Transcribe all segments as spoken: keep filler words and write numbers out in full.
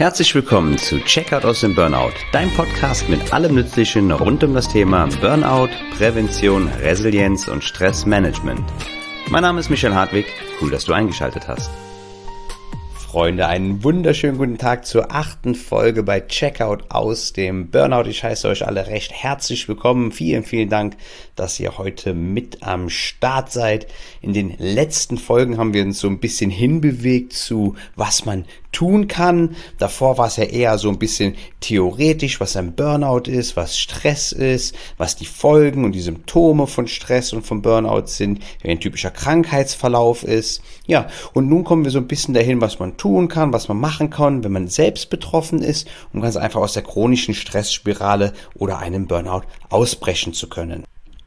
Herzlich willkommen zu Checkout aus dem Burnout, dein Podcast mit allem Nützlichen rund um das Thema Burnout, Prävention, Resilienz und Stressmanagement. Mein Name ist Michael Hartwig, cool, dass du eingeschaltet hast. Freunde, einen wunderschönen guten Tag zur achten Folge bei Checkout aus dem Burnout. Ich heiße euch alle recht herzlich willkommen. Vielen, vielen Dank, dass ihr heute mit am Start seid. In den letzten Folgen haben wir uns so ein bisschen hinbewegt zu, was man tun kann. Davor war es ja eher so ein bisschen theoretisch, was ein Burnout ist, was Stress ist, was die Folgen und die Symptome von Stress und von Burnout sind, wie ein typischer Krankheitsverlauf ist. Ja, und nun kommen wir so ein bisschen dahin, was man tun kann, was man machen kann, wenn man selbst betroffen ist, um ganz einfach aus der chronischen Stressspirale oder einem Burnout ausbrechen zu können.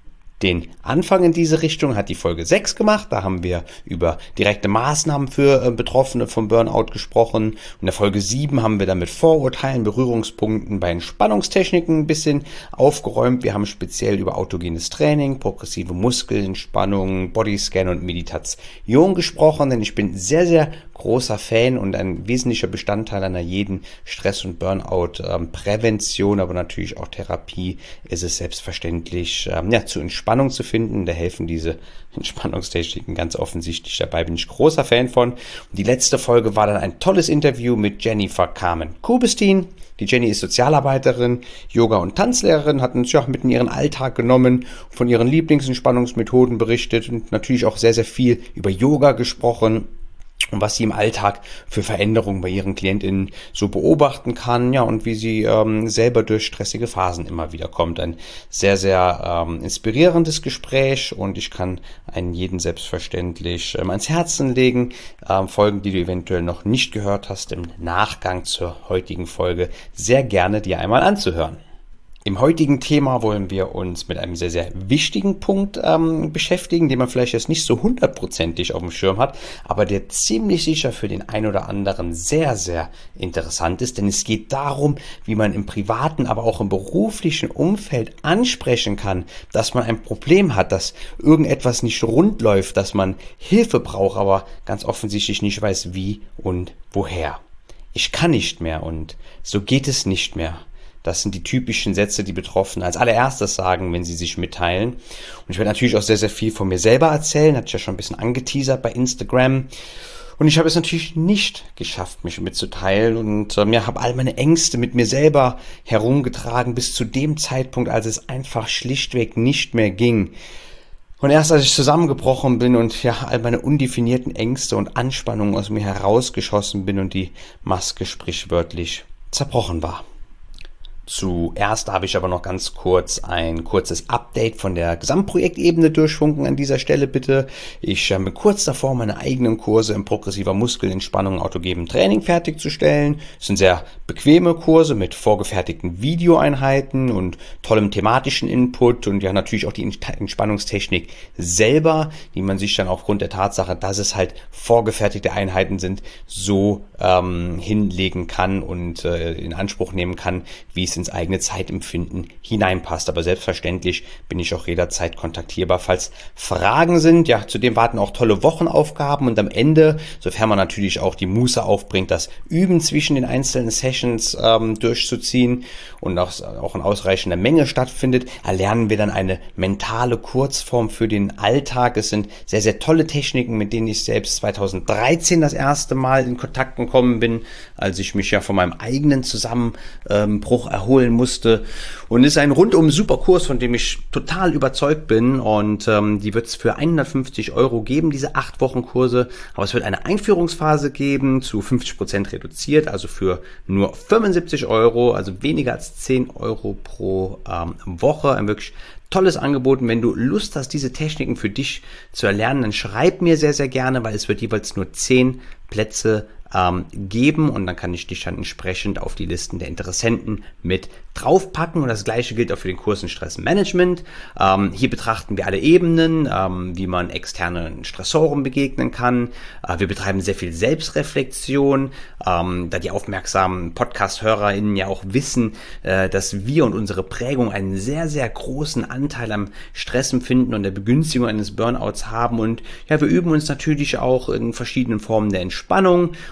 Den Anfang in diese Richtung hat die Folge sechs gemacht. Da haben wir über direkte Maßnahmen für äh, Betroffene vom Burnout gesprochen. Und in der Folge sieben haben wir dann mit Vorurteilen, Berührungspunkten bei Entspannungstechniken ein bisschen aufgeräumt. Wir haben speziell über autogenes Training, progressive Muskelentspannung, Bodyscan und Meditation gesprochen. Denn ich bin sehr, sehr großer Fan und ein wesentlicher Bestandteil einer jeden Stress- und Burnout-Prävention, ähm, aber natürlich auch Therapie, ist es selbstverständlich, ähm, ja, zu entspannen. Entspannung zu finden. Da helfen diese Entspannungstechniken ganz offensichtlich. Dabei bin ich großer Fan von. Und die letzte Folge war dann ein tolles Interview mit Jennifer Carmen-Kubestin. Die Jenny ist Sozialarbeiterin, Yoga- und Tanzlehrerin, hat uns ja mit in ihren Alltag genommen, von ihren Lieblingsentspannungsmethoden berichtet und natürlich auch sehr, sehr viel über Yoga gesprochen. Und was sie im Alltag für Veränderungen bei ihren KlientInnen so beobachten kann, ja, und wie sie ähm, selber durch stressige Phasen immer wieder kommt. Ein sehr, sehr ähm, inspirierendes Gespräch und ich kann einen jeden selbstverständlich ähm, ans Herzen legen. Ähm, Folgen, die du eventuell noch nicht gehört hast, im Nachgang zur heutigen Folge sehr gerne dir einmal anzuhören. Im heutigen Thema wollen wir uns mit einem sehr, sehr wichtigen Punkt ähm, beschäftigen, den man vielleicht jetzt nicht so hundertprozentig auf dem Schirm hat, aber der ziemlich sicher für den einen oder anderen sehr, sehr interessant ist, denn es geht darum, wie man im privaten, aber auch im beruflichen Umfeld ansprechen kann, dass man ein Problem hat, dass irgendetwas nicht rund läuft, dass man Hilfe braucht, aber ganz offensichtlich nicht weiß, wie und woher. Ich kann nicht mehr und so geht es nicht mehr. Das sind die typischen Sätze, die Betroffenen als allererstes sagen, wenn sie sich mitteilen. Und ich werde natürlich auch sehr, sehr viel von mir selber erzählen. Hatte ich ja schon ein bisschen angeteasert bei Instagram. Und ich habe es natürlich nicht geschafft, mich mitzuteilen. Und ähm, ja, habe all meine Ängste mit mir selber herumgetragen bis zu dem Zeitpunkt, als es einfach schlichtweg nicht mehr ging. Und erst als ich zusammengebrochen bin und ja all meine undefinierten Ängste und Anspannungen aus mir herausgeschossen bin und die Maske sprichwörtlich zerbrochen war. Zuerst habe ich aber noch ganz kurz ein kurzes Update von der Gesamtprojektebene durchfunken an dieser Stelle bitte. Ich bin kurz davor, meine eigenen Kurse in progressiver Muskelentspannung und autogenem Training fertigzustellen. Es sind sehr bequeme Kurse mit vorgefertigten Videoeinheiten und tollem thematischen Input und ja natürlich auch die Entspannungstechnik selber, die man sich dann aufgrund der Tatsache, dass es halt vorgefertigte Einheiten sind, so ähm, hinlegen kann und äh, in Anspruch nehmen kann, wie es ins eigene Zeitempfinden hineinpasst. Aber selbstverständlich bin ich auch jederzeit kontaktierbar, falls Fragen sind. Ja, zudem warten auch tolle Wochenaufgaben und am Ende, sofern man natürlich auch die Muße aufbringt, das Üben zwischen den einzelnen Sessions ähm, durchzuziehen und auch, auch in ausreichender Menge stattfindet, erlernen wir dann eine mentale Kurzform für den Alltag. Es sind sehr, sehr tolle Techniken, mit denen ich selbst zweitausenddreizehn das erste Mal in Kontakt gekommen bin, als ich mich ja von meinem eigenen Zusammenbruch erholt holen musste und ist ein rundum super Kurs, von dem ich total überzeugt bin und ähm, die wird es für hundertfünfzig Euro geben, diese acht Wochen Kurse, aber es wird eine Einführungsphase geben, zu fünfzig Prozent reduziert, also für nur fünfundsiebzig Euro, also weniger als zehn Euro pro ähm, Woche, ein wirklich tolles Angebot. Und wenn du Lust hast, diese Techniken für dich zu erlernen, dann schreib mir sehr, sehr gerne, weil es wird jeweils nur zehn Plätze ähm, geben und dann kann ich dich dann entsprechend auf die Listen der Interessenten mit draufpacken und das gleiche gilt auch für den Kurs in Stressmanagement. Ähm, hier betrachten wir alle Ebenen, ähm, wie man externen Stressoren begegnen kann. Äh, wir betreiben sehr viel Selbstreflexion, ähm, da die aufmerksamen Podcast-HörerInnen ja auch wissen, äh, dass wir und unsere Prägung einen sehr, sehr großen Anteil am Stressempfinden und der Begünstigung eines Burnouts haben und ja, wir üben uns natürlich auch in verschiedenen Formen der Entspannung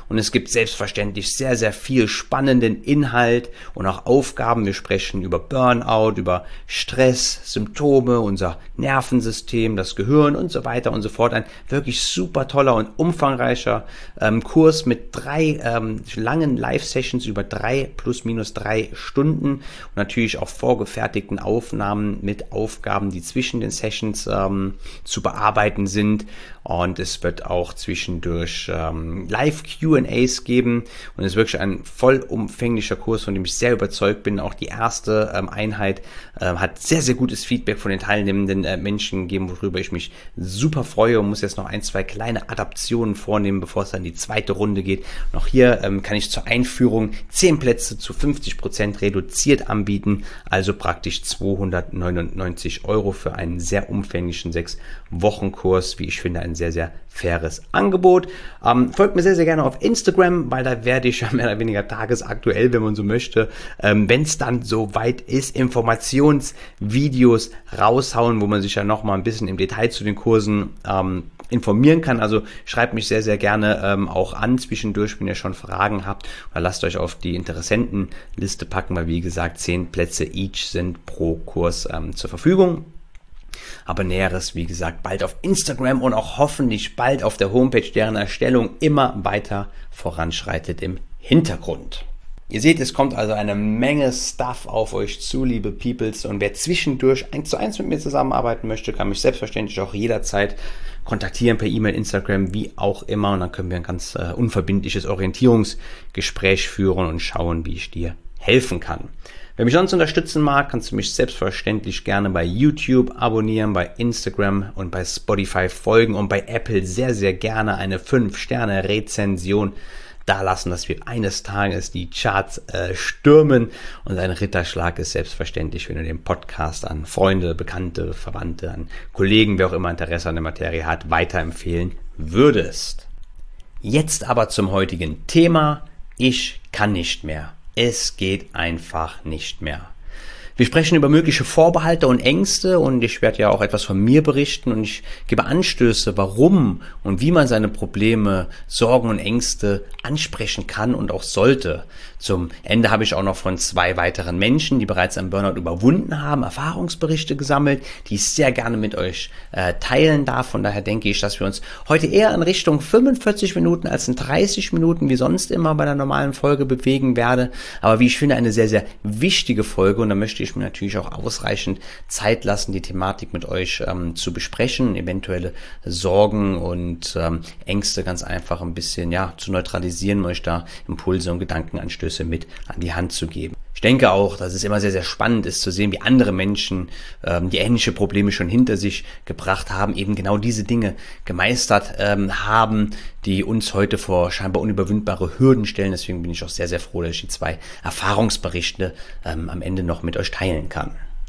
und es gibt selbstverständlich sehr, sehr viel spannenden Inhalt und auch Aufgaben. Wir sprechen über Burnout, über Stress, Symptome, unser Nervensystem, das Gehirn und so weiter und so fort. Ein wirklich super toller und umfangreicher ähm, Kurs mit drei ähm, langen Live-Sessions über drei plus minus drei Stunden und natürlich auch vorgefertigten Aufnahmen mit Aufgaben, die zwischen den Sessions ähm, zu bearbeiten sind. Und es wird auch zwischendurch ähm, Live-Q and A's geben und es ist wirklich ein vollumfänglicher Kurs, von dem ich sehr überzeugt bin. Auch die erste ähm, Einheit äh, hat sehr, sehr gutes Feedback von den teilnehmenden äh, Menschen gegeben, worüber ich mich super freue und muss jetzt noch ein, zwei kleine Adaptionen vornehmen, bevor es dann in die zweite Runde geht. Und auch hier ähm, kann ich zur Einführung zehn Plätze zu fünfzig Prozent reduziert anbieten, also praktisch zweihundertneunundneunzig Euro für einen sehr umfänglichen sechs Wochen Kurs, wie ich finde, ein sehr, sehr faires Angebot. Ähm, folgt mir sehr, sehr gerne auf Instagram, weil da werde ich mehr oder weniger tagesaktuell, wenn man so möchte, ähm, wenn es dann soweit ist, Informationsvideos raushauen, wo man sich ja nochmal ein bisschen im Detail zu den Kursen ähm, informieren kann. Also schreibt mich sehr, sehr gerne ähm, auch an zwischendurch, wenn ihr schon Fragen habt, oder lasst euch auf die Interessentenliste packen, weil wie gesagt, zehn Plätze each sind pro Kurs ähm, zur Verfügung. Aber Näheres, wie gesagt, bald auf Instagram und auch hoffentlich bald auf der Homepage, deren Erstellung immer weiter voranschreitet im Hintergrund. Ihr seht, es kommt also eine Menge Stuff auf euch zu, liebe Peoples. Und wer zwischendurch eins zu eins mit mir zusammenarbeiten möchte, kann mich selbstverständlich auch jederzeit kontaktieren per E-Mail, Instagram, wie auch immer. Und dann können wir ein ganz äh, unverbindliches Orientierungsgespräch führen und schauen, wie ich dir helfen kann. Wer mich sonst unterstützen mag, kannst du mich selbstverständlich gerne bei YouTube abonnieren, bei Instagram und bei Spotify folgen und bei Apple sehr, sehr gerne eine fünf Sterne Rezension dalassen, dass wir eines Tages die Charts äh, stürmen. Und ein Ritterschlag ist selbstverständlich, wenn du den Podcast an Freunde, Bekannte, Verwandte, an Kollegen, wer auch immer Interesse an der Materie hat, weiterempfehlen würdest. Jetzt aber zum heutigen Thema. Ich kann nicht mehr. Es geht einfach nicht mehr. Wir sprechen über mögliche Vorbehalte und Ängste und ich werde ja auch etwas von mir berichten und ich gebe Anstöße, warum und wie man seine Probleme, Sorgen und Ängste ansprechen kann und auch sollte. Zum Ende habe ich auch noch von zwei weiteren Menschen, die bereits einen Burnout überwunden haben, Erfahrungsberichte gesammelt, die ich sehr gerne mit euch äh, teilen darf. Von daher denke ich, dass wir uns heute eher in Richtung fünfundvierzig Minuten als in dreißig Minuten wie sonst immer bei einer normalen Folge bewegen werde. Aber wie ich finde, eine sehr, sehr wichtige Folge und da möchte ich mir natürlich auch ausreichend Zeit lassen, die Thematik mit euch ähm, zu besprechen, eventuelle Sorgen und ähm, Ängste ganz einfach ein bisschen ja zu neutralisieren, euch da Impulse und Gedankenanstöße mit an die Hand zu geben. Ich denke auch, dass es immer sehr, sehr spannend ist zu sehen, wie andere Menschen, ähm, die ähnliche Probleme schon hinter sich gebracht haben, eben genau diese Dinge gemeistert ähm, haben, die uns heute vor scheinbar unüberwindbare Hürden stellen. Deswegen bin ich auch sehr, sehr froh, dass ich die zwei Erfahrungsberichte ähm, am Ende noch mit euch teilen kann.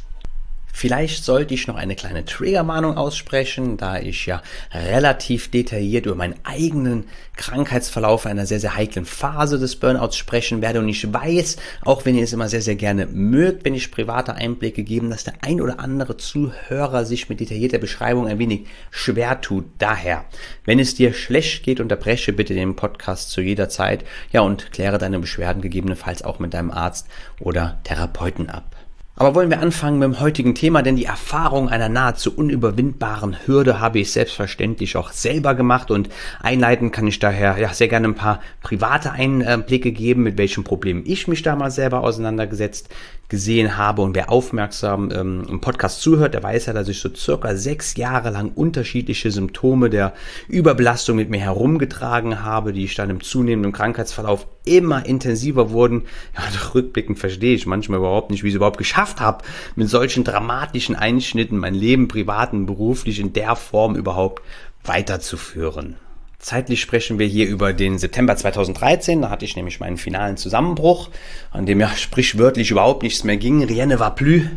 Vielleicht sollte ich noch eine kleine Triggerwarnung aussprechen, da ich ja relativ detailliert über meinen eigenen Krankheitsverlauf einer sehr, sehr heiklen Phase des Burnouts sprechen werde. Und ich weiß, auch wenn ihr es immer sehr, sehr gerne mögt, wenn ich private Einblicke gebe, dass der ein oder andere Zuhörer sich mit detaillierter Beschreibung ein wenig schwer tut. Daher, wenn es dir schlecht geht, unterbreche bitte den Podcast zu jeder Zeit, ja, und kläre deine Beschwerden gegebenenfalls auch mit deinem Arzt oder Therapeuten ab. Aber wollen wir anfangen mit dem heutigen Thema, denn die Erfahrung einer nahezu unüberwindbaren Hürde habe ich selbstverständlich auch selber gemacht und einleitend kann ich daher ja sehr gerne ein paar private Einblicke geben, mit welchen Problemen ich mich damals selber auseinandergesetzt gesehen habe. Und wer aufmerksam ähm, im Podcast zuhört, der weiß ja, dass ich so circa sechs Jahre lang unterschiedliche Symptome der Überbelastung mit mir herumgetragen habe, die ich dann im zunehmenden Krankheitsverlauf immer intensiver wurden. Ja, und rückblickend verstehe ich manchmal überhaupt nicht, wie ich es überhaupt geschafft habe, mit solchen dramatischen Einschnitten mein Leben privat und beruflich in der Form überhaupt weiterzuführen. Zeitlich sprechen wir hier über den September zweitausenddreizehn, da hatte ich nämlich meinen finalen Zusammenbruch, an dem ja sprichwörtlich überhaupt nichts mehr ging. Rien ne va plus.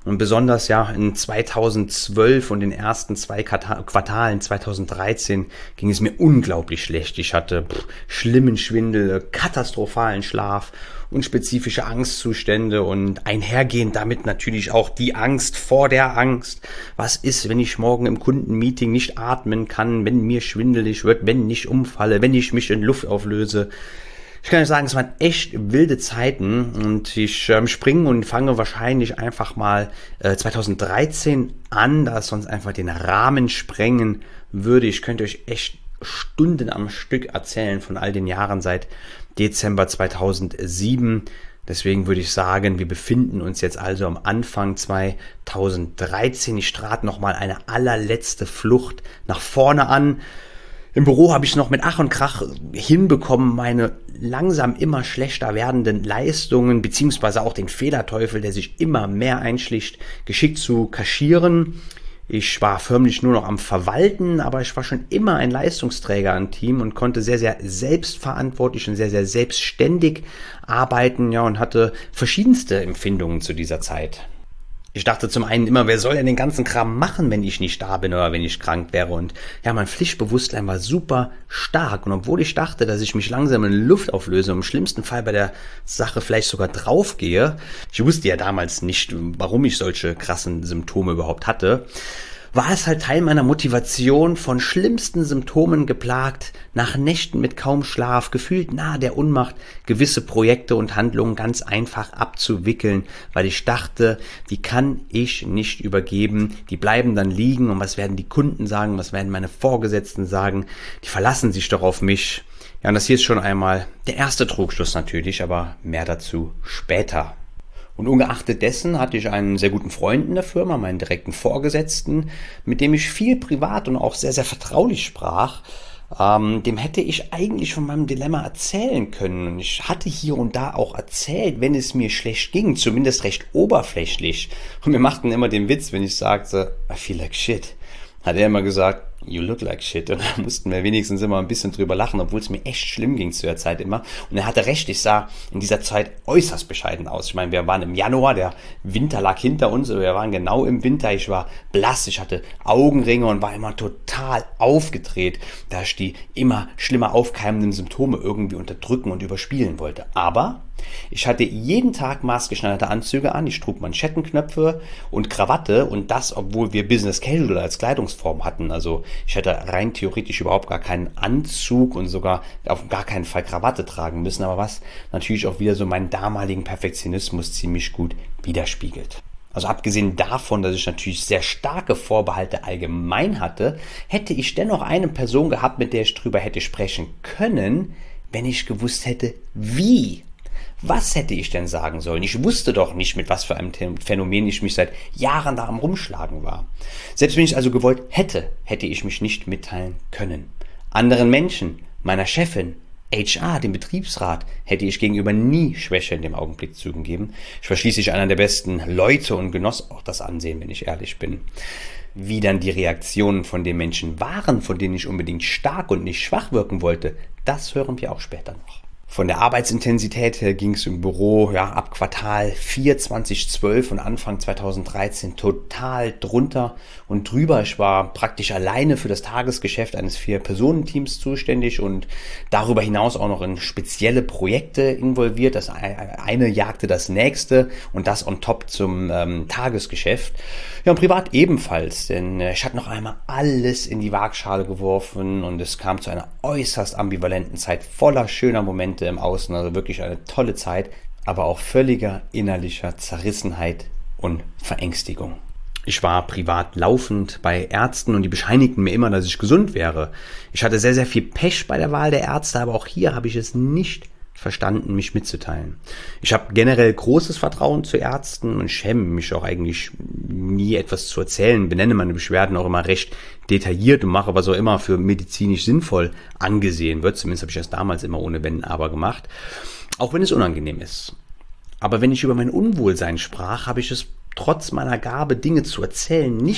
Und besonders ja in zweitausendzwölf und den ersten zwei Quartalen zweitausenddreizehn ging es mir unglaublich schlecht. Ich hatte pff, schlimmen Schwindel, katastrophalen Schlaf, unspezifische Angstzustände und einhergehend damit natürlich auch die Angst vor der Angst. Was ist, wenn ich morgen im Kundenmeeting nicht atmen kann, wenn mir schwindelig wird, wenn ich umfalle, wenn ich mich in Luft auflöse? Ich kann euch sagen, es waren echt wilde Zeiten und ich ähm, springe und fange wahrscheinlich einfach mal äh, zweitausenddreizehn an, da es sonst einfach den Rahmen sprengen würde. Ich könnte euch echt Stunden am Stück erzählen von all den Jahren seit Dezember zweitausendsieben. Deswegen würde ich sagen, wir befinden uns jetzt also am Anfang zweitausenddreizehn. Ich strate nochmal eine allerletzte Flucht nach vorne an. Im Büro habe ich noch mit Ach und Krach hinbekommen, meine langsam immer schlechter werdenden Leistungen beziehungsweise auch den Fehlerteufel, der sich immer mehr einschleicht, geschickt zu kaschieren. Ich war förmlich nur noch am Verwalten, aber ich war schon immer ein Leistungsträger im Team und konnte sehr, sehr selbstverantwortlich und sehr, sehr selbstständig arbeiten, ja, und hatte verschiedenste Empfindungen zu dieser Zeit. Ich dachte zum einen immer, wer soll denn den ganzen Kram machen, wenn ich nicht da bin oder wenn ich krank wäre? Und ja, mein Pflichtbewusstsein war super stark. Und obwohl ich dachte, dass ich mich langsam in Luft auflöse und im schlimmsten Fall bei der Sache vielleicht sogar draufgehe, ich wusste ja damals nicht, warum ich solche krassen Symptome überhaupt hatte, war es halt Teil meiner Motivation, von schlimmsten Symptomen geplagt, nach Nächten mit kaum Schlaf, gefühlt nahe der Unmacht, gewisse Projekte und Handlungen ganz einfach abzuwickeln, weil ich dachte, die kann ich nicht übergeben, die bleiben dann liegen und was werden die Kunden sagen, was werden meine Vorgesetzten sagen, die verlassen sich doch auf mich. Ja, und das hier ist schon einmal der erste Trugschluss natürlich, aber mehr dazu später. Und ungeachtet dessen hatte ich einen sehr guten Freund in der Firma, meinen direkten Vorgesetzten, mit dem ich viel privat und auch sehr, sehr vertraulich sprach. Ähm, dem hätte ich eigentlich von meinem Dilemma erzählen können. Und ich hatte hier und da auch erzählt, wenn es mir schlecht ging, zumindest recht oberflächlich. Und wir machten immer den Witz, wenn ich sagte, I feel like shit. Hat er immer gesagt, you look like shit. Und da mussten wir wenigstens immer ein bisschen drüber lachen, obwohl es mir echt schlimm ging zu der Zeit immer. Und er hatte recht, ich sah in dieser Zeit äußerst bescheiden aus. Ich meine, wir waren im Januar, der Winter lag hinter uns, wir waren genau im Winter. Ich war blass, ich hatte Augenringe und war immer total aufgedreht, da ich die immer schlimmer aufkeimenden Symptome irgendwie unterdrücken und überspielen wollte. Aber ich hatte jeden Tag maßgeschneiderte Anzüge an, ich trug Manschettenknöpfe und Krawatte und das, obwohl wir Business Casual als Kleidungsform hatten. Also ich hätte rein theoretisch überhaupt gar keinen Anzug und sogar auf gar keinen Fall Krawatte tragen müssen, aber was natürlich auch wieder so meinen damaligen Perfektionismus ziemlich gut widerspiegelt. Also abgesehen davon, dass ich natürlich sehr starke Vorbehalte allgemein hatte, hätte ich dennoch eine Person gehabt, mit der ich drüber hätte sprechen können, wenn ich gewusst hätte, wie. Was hätte ich denn sagen sollen? Ich wusste doch nicht, mit was für einem Phänomen ich mich seit Jahren da am Rumschlagen war. Selbst wenn ich also gewollt hätte, hätte ich mich nicht mitteilen können. Anderen Menschen, meiner Chefin, H R, dem Betriebsrat, hätte ich gegenüber nie Schwäche in dem Augenblick zugegeben. Ich war schließlich einer der besten Leute und genoss auch das Ansehen, wenn ich ehrlich bin. Wie dann die Reaktionen von den Menschen waren, von denen ich unbedingt stark und nicht schwach wirken wollte, das hören wir auch später noch. Von der Arbeitsintensität her ging es im Büro ja ab Quartal vier zweitausendzwölf und Anfang zweitausenddreizehn total drunter und drüber. Ich war praktisch alleine für das Tagesgeschäft eines Vier-Personen-Teams zuständig und darüber hinaus auch noch in spezielle Projekte involviert. Das eine jagte das nächste und das on top zum ähm, Tagesgeschäft. Ja, und privat ebenfalls, denn äh, ich hatte noch einmal alles in die Waagschale geworfen und es kam zu einer äußerst ambivalenten Zeit voller schöner Momente im Außen, also wirklich eine tolle Zeit, aber auch völliger innerlicher Zerrissenheit und Verängstigung. Ich war privat laufend bei Ärzten und die bescheinigten mir immer, dass ich gesund wäre. Ich hatte sehr, sehr viel Pech bei der Wahl der Ärzte, aber auch hier habe ich es nicht verstanden, mich mitzuteilen. Ich habe generell großes Vertrauen zu Ärzten und schäme mich auch eigentlich nie etwas zu erzählen, benenne meine Beschwerden auch immer recht detailliert und mache was auch immer für medizinisch sinnvoll angesehen wird. Zumindest habe ich das damals immer ohne Wenn, Aber gemacht, auch wenn es unangenehm ist. Aber wenn ich über mein Unwohlsein sprach, habe ich es trotz meiner Gabe, Dinge zu erzählen, nicht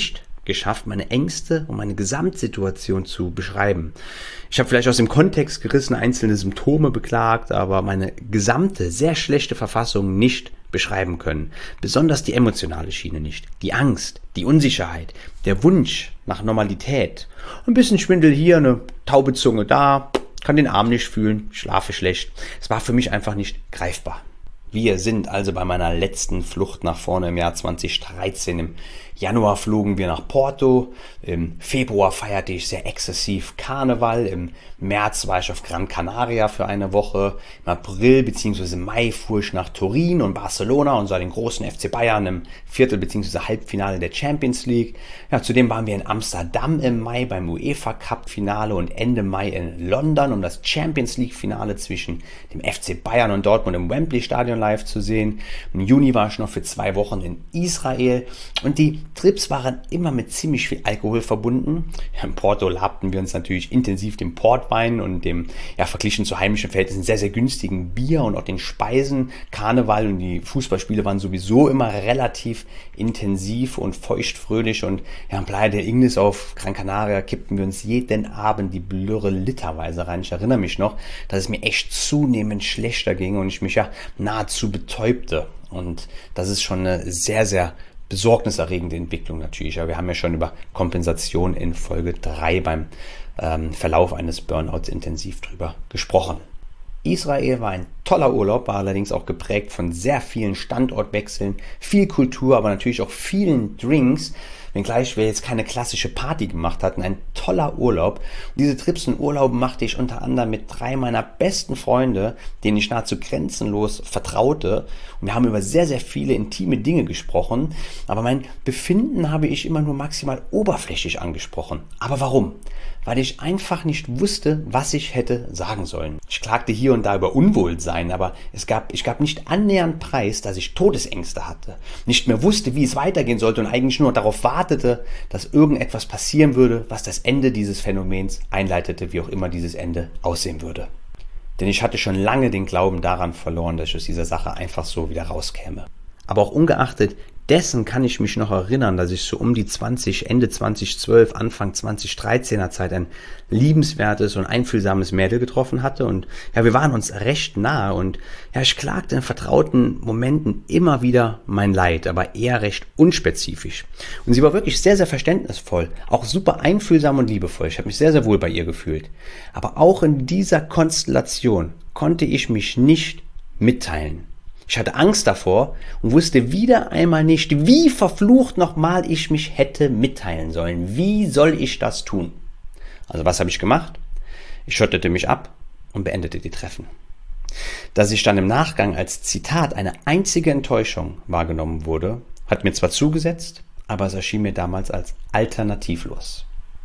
geschafft, meine Ängste und meine Gesamtsituation zu beschreiben. Ich habe vielleicht aus dem Kontext gerissen einzelne Symptome beklagt, aber meine gesamte, sehr schlechte Verfassung nicht beschreiben können. Besonders die emotionale Schiene nicht. Die Angst, die Unsicherheit, der Wunsch nach Normalität. Ein bisschen Schwindel hier, eine taube Zunge da, kann den Arm nicht fühlen, schlafe schlecht. Es war für mich einfach nicht greifbar. Wir sind also bei meiner letzten Flucht nach vorne im Jahr zwanzig dreizehn. Im Januar flogen wir nach Porto, im Februar feierte ich sehr exzessiv Karneval, im März war ich auf Gran Canaria für eine Woche, im April bzw. Mai fuhr ich nach Turin und Barcelona und sah den großen F C Bayern im Viertel- bzw. Halbfinale der Champions League. Ja, zudem waren wir in Amsterdam im Mai beim UEFA Cup Finale und Ende Mai in London, um das Champions League Finale zwischen dem F C Bayern und Dortmund im Wembley Stadion live zu sehen. Im Juni war ich noch für zwei Wochen in Israel und die Trips waren immer mit ziemlich viel Alkohol verbunden. In Porto labten wir uns natürlich intensiv dem Portwein und dem, ja, verglichen zu heimischen Verhältnissen sehr, sehr günstigen Bier und auch den Speisen. Karneval und die Fußballspiele waren sowieso immer relativ intensiv und feuchtfröhlich und ja, in Playa del Ingles auf Gran Canaria kippten wir uns jeden Abend die Blöre literweise rein. Ich erinnere mich noch, dass es mir echt zunehmend schlechter ging und ich mich ja nahezu betäubte. Und das ist schon eine sehr, sehr besorgniserregende Entwicklung natürlich. Ja, wir haben ja schon über Kompensation in Folge drei beim ähm, Verlauf eines Burnouts intensiv drüber gesprochen. Israel war ein toller Urlaub, war allerdings auch geprägt von sehr vielen Standortwechseln, viel Kultur, aber natürlich auch vielen Drinks, wenngleich wir jetzt keine klassische Party gemacht hatten. Ein toller Urlaub. Und diese Trips und Urlaube machte ich unter anderem mit drei meiner besten Freunde, denen ich nahezu grenzenlos vertraute. Und wir haben über sehr, sehr viele intime Dinge gesprochen. Aber mein Befinden habe ich immer nur maximal oberflächlich angesprochen. Aber warum? Weil ich einfach nicht wusste, was ich hätte sagen sollen. Ich klagte hier und da über Unwohlsein, aber es gab, ich gab nicht annähernd preis, dass ich Todesängste hatte, nicht mehr wusste, wie es weitergehen sollte und eigentlich nur darauf wartete, dass irgendetwas passieren würde, was das Ende dieses Phänomens einleitete, wie auch immer dieses Ende aussehen würde. Denn ich hatte schon lange den Glauben daran verloren, dass ich aus dieser Sache einfach so wieder rauskäme. Aber auch ungeachtet dessen kann ich mich noch erinnern, dass ich so um die zwanzig, Ende zwanzig zwölf, Anfang zwanzig dreizehner Zeit ein liebenswertes und einfühlsames Mädel getroffen hatte und ja, wir waren uns recht nahe und ja, ich klagte in vertrauten Momenten immer wieder mein Leid, aber eher recht unspezifisch. Und sie war wirklich sehr, sehr verständnisvoll, auch super einfühlsam und liebevoll. Ich habe mich sehr, sehr wohl bei ihr gefühlt. Aber auch in dieser Konstellation konnte ich mich nicht mitteilen. Ich hatte Angst davor und wusste wieder einmal nicht, wie verflucht nochmal ich mich hätte mitteilen sollen. Wie soll ich das tun? Also was habe ich gemacht? Ich schottete mich ab und beendete die Treffen. Dass ich dann im Nachgang als Zitat eine einzige Enttäuschung wahrgenommen wurde, hat mir zwar zugesetzt, aber es erschien mir damals als alternativlos.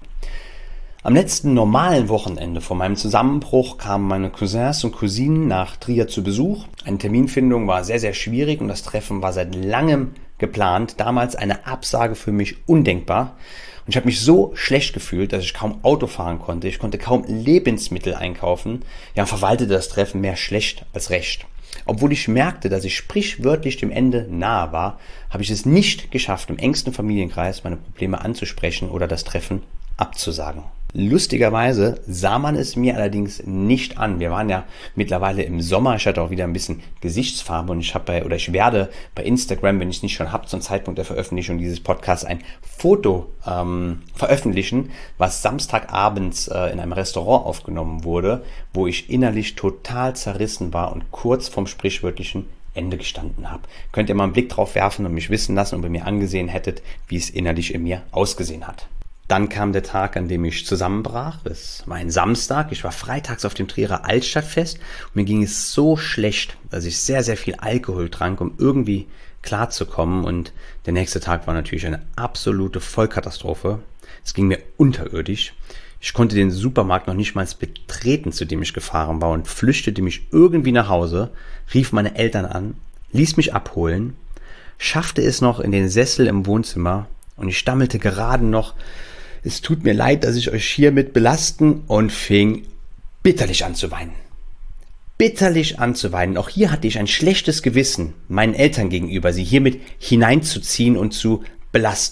Am letzten normalen Wochenende vor meinem Zusammenbruch kamen meine Cousins und Cousinen nach Trier zu Besuch. Eine Terminfindung war sehr, sehr schwierig und das Treffen war seit langem geplant. Damals eine Absage für mich undenkbar. Und ich habe mich so schlecht gefühlt, dass ich kaum Auto fahren konnte. Ich konnte kaum Lebensmittel einkaufen. Ja, und verwaltete das Treffen mehr schlecht als recht. Obwohl ich merkte, dass ich sprichwörtlich dem Ende nahe war, habe ich es nicht geschafft, im engsten Familienkreis meine Probleme anzusprechen oder das Treffen abzusagen. Lustigerweise sah man es mir allerdings nicht an. Wir waren ja mittlerweile im Sommer. Ich hatte auch wieder ein bisschen Gesichtsfarbe und ich habe bei, oder ich werde bei Instagram, wenn ich es nicht schon habe, zum Zeitpunkt der Veröffentlichung dieses Podcasts ein Foto ähm, veröffentlichen, was Samstagabends äh, in einem Restaurant aufgenommen wurde, wo ich innerlich total zerrissen war und kurz vorm sprichwörtlichen Ende gestanden habe. Könnt ihr mal einen Blick drauf werfen und mich wissen lassen und bei mir angesehen hättet, wie es innerlich in mir ausgesehen hat. Dann kam der Tag, an dem ich zusammenbrach. Es war ein Samstag. Ich war freitags auf dem Trierer Altstadtfest und mir ging es so schlecht, dass ich sehr, sehr viel Alkohol trank, um irgendwie klarzukommen. Und der nächste Tag war natürlich eine absolute Vollkatastrophe. Es ging mir unterirdisch. Ich konnte den Supermarkt noch nicht mal betreten, zu dem ich gefahren war und flüchtete mich irgendwie nach Hause, rief meine Eltern an, ließ mich abholen, schaffte es noch in den Sessel im Wohnzimmer und ich stammelte gerade noch: Es tut mir leid, dass ich euch hiermit belasten, und fing bitterlich an zu weinen. Bitterlich an zu weinen. Auch hier hatte ich ein schlechtes Gewissen meinen Eltern gegenüber, sie hiermit hineinzuziehen und zu belasten.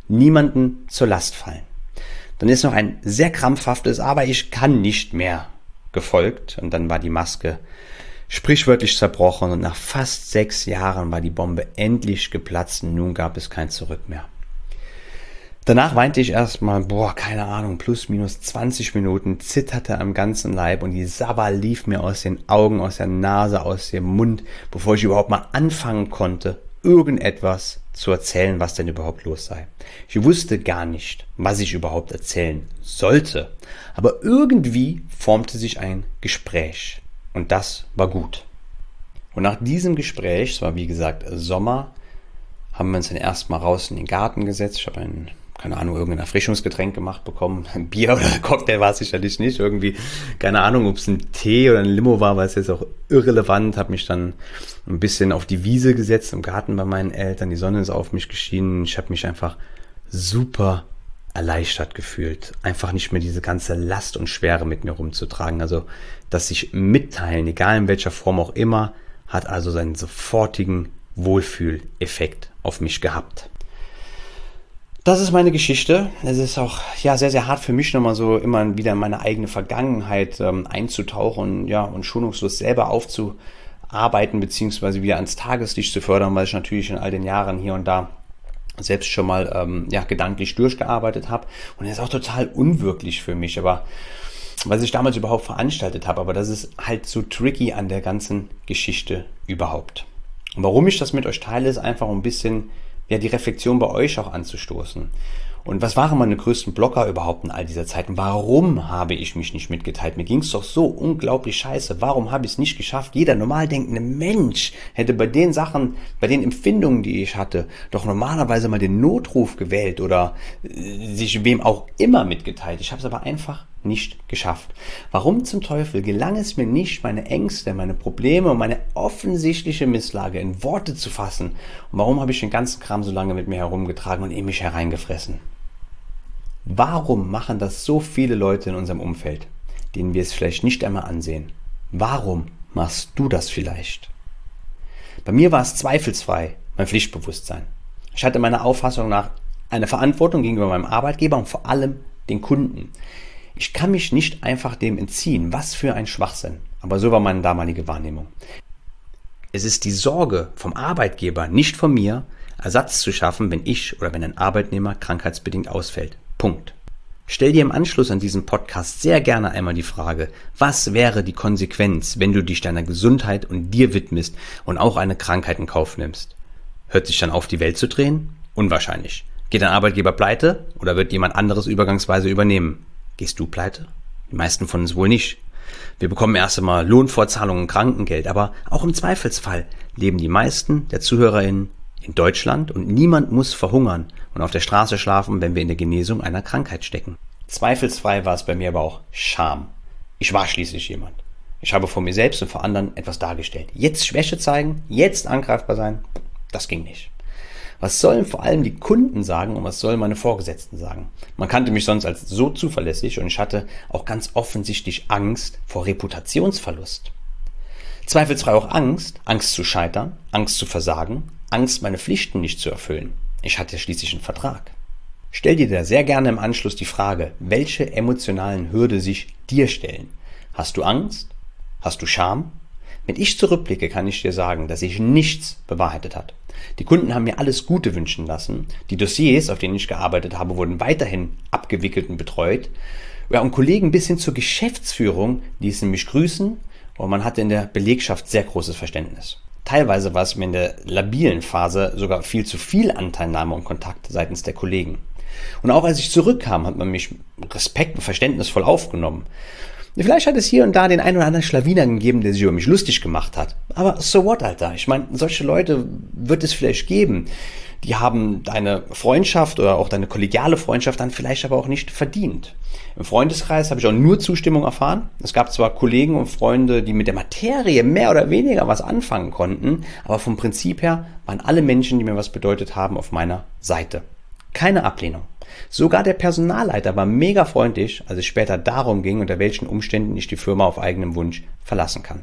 niemanden zur Last fallen. Dann ist noch ein sehr krampfhaftes, aber ich kann nicht mehr gefolgt und dann war die Maske sprichwörtlich zerbrochen und nach fast sechs Jahren war die Bombe endlich geplatzt und nun gab es kein Zurück mehr. Danach weinte ich erstmal, boah, keine Ahnung, plus minus zwanzig Minuten, zitterte am ganzen Leib und die Sabber lief mir aus den Augen, aus der Nase, aus dem Mund, bevor ich überhaupt mal anfangen konnte, irgendetwas zu erzählen, was denn überhaupt los sei. Ich wusste gar nicht, was ich überhaupt erzählen sollte, aber irgendwie formte sich ein Gespräch und das war gut. Und nach diesem Gespräch, es war wie gesagt Sommer, haben wir uns dann erstmal raus in den Garten gesetzt. Ich habe ein, keine Ahnung, irgendein Erfrischungsgetränk gemacht bekommen. Ein Bier oder ein Cocktail war es sicherlich nicht. Irgendwie, keine Ahnung, ob es ein Tee oder ein Limo war, war es jetzt auch irrelevant. Habe mich dann ein bisschen auf die Wiese gesetzt im Garten bei meinen Eltern. Die Sonne ist auf mich geschienen. Ich habe mich einfach super erleichtert gefühlt. Einfach nicht mehr diese ganze Last und Schwere mit mir rumzutragen. Also das sich mitteilen, egal in welcher Form auch immer, hat also seinen sofortigen Wohlfühleffekt auf mich gehabt. Das ist meine Geschichte. Es ist auch ja sehr, sehr hart für mich, nochmal so immer wieder in meine eigene Vergangenheit ähm, einzutauchen, ja, und schonungslos selber aufzuarbeiten, beziehungsweise wieder ans Tageslicht zu fördern, weil ich natürlich in all den Jahren hier und da selbst schon mal ähm, ja, gedanklich durchgearbeitet habe. Und es ist auch total unwirklich für mich, aber was ich damals überhaupt veranstaltet habe, aber das ist halt so tricky an der ganzen Geschichte überhaupt. Und warum ich das mit euch teile, ist einfach ein bisschen ja, die Reflexion bei euch auch anzustoßen. Und was waren meine größten Blocker überhaupt in all dieser Zeit? Und warum habe ich mich nicht mitgeteilt? Mir ging es doch so unglaublich scheiße. Warum habe ich es nicht geschafft? Jeder normal denkende Mensch hätte bei den Sachen, bei den Empfindungen, die ich hatte, doch normalerweise mal den Notruf gewählt oder äh, sich wem auch immer mitgeteilt. Ich habe es aber einfach nicht geschafft. Warum zum Teufel gelang es mir nicht, meine Ängste, meine Probleme und meine offensichtliche Misslage in Worte zu fassen? Und warum habe ich den ganzen Kram so lange mit mir herumgetragen und in mich hereingefressen? Warum machen das so viele Leute in unserem Umfeld, denen wir es vielleicht nicht einmal ansehen? Warum machst du das vielleicht? Bei mir war es zweifelsfrei mein Pflichtbewusstsein. Ich hatte meiner Auffassung nach eine Verantwortung gegenüber meinem Arbeitgeber und vor allem den Kunden. Ich kann mich nicht einfach dem entziehen. Was für ein Schwachsinn. Aber so war meine damalige Wahrnehmung. Es ist die Sorge vom Arbeitgeber, nicht von mir, Ersatz zu schaffen, wenn ich oder wenn ein Arbeitnehmer krankheitsbedingt ausfällt. Punkt. Stell dir im Anschluss an diesen Podcast sehr gerne einmal die Frage, was wäre die Konsequenz, wenn du dich deiner Gesundheit und dir widmest und auch eine Krankheit in Kauf nimmst? Hört sich dann auf, die Welt zu drehen? Unwahrscheinlich. Geht dein Arbeitgeber pleite oder wird jemand anderes übergangsweise übernehmen? Gehst du pleite? Die meisten von uns wohl nicht. Wir bekommen erst einmal Lohnfortzahlungen und Krankengeld, aber auch im Zweifelsfall leben die meisten der ZuhörerInnen in Deutschland und niemand muss verhungern und auf der Straße schlafen, wenn wir in der Genesung einer Krankheit stecken. Zweifelsfrei war es bei mir aber auch Scham. Ich war schließlich jemand. Ich habe vor mir selbst und vor anderen etwas dargestellt. Jetzt Schwäche zeigen, jetzt angreifbar sein, das ging nicht. Was sollen vor allem die Kunden sagen und was sollen meine Vorgesetzten sagen? Man kannte mich sonst als so zuverlässig und ich hatte auch ganz offensichtlich Angst vor Reputationsverlust. Zweifelsfrei auch Angst, Angst zu scheitern, Angst zu versagen, Angst, meine Pflichten nicht zu erfüllen. Ich hatte ja schließlich einen Vertrag. Stell dir da sehr gerne im Anschluss die Frage, welche emotionalen Hürde sich dir stellen. Hast du Angst? Hast du Scham? Wenn ich zurückblicke, kann ich dir sagen, dass sich nichts bewahrheitet hat. Die Kunden haben mir alles Gute wünschen lassen. Die Dossiers, auf denen ich gearbeitet habe, wurden weiterhin abgewickelt und betreut. Ja, und Kollegen bis hin zur Geschäftsführung ließen mich grüßen und man hatte in der Belegschaft sehr großes Verständnis. Teilweise war es mir in der labilen Phase sogar viel zu viel Anteilnahme und Kontakt seitens der Kollegen. Und auch als ich zurückkam, hat man mich respekt und verständnisvoll aufgenommen. Vielleicht hat es hier und da den einen oder anderen Schlawiner gegeben, der sich über mich lustig gemacht hat. Aber so what, Alter? Ich meine, solche Leute wird es vielleicht geben. Die haben deine Freundschaft oder auch deine kollegiale Freundschaft dann vielleicht aber auch nicht verdient. Im Freundeskreis habe ich auch nur Zustimmung erfahren. Es gab zwar Kollegen und Freunde, die mit der Materie mehr oder weniger was anfangen konnten, aber vom Prinzip her waren alle Menschen, die mir was bedeutet haben, auf meiner Seite. Keine Ablehnung. Sogar der Personalleiter war mega freundlich, als es später darum ging, unter welchen Umständen ich die Firma auf eigenem Wunsch verlassen kann.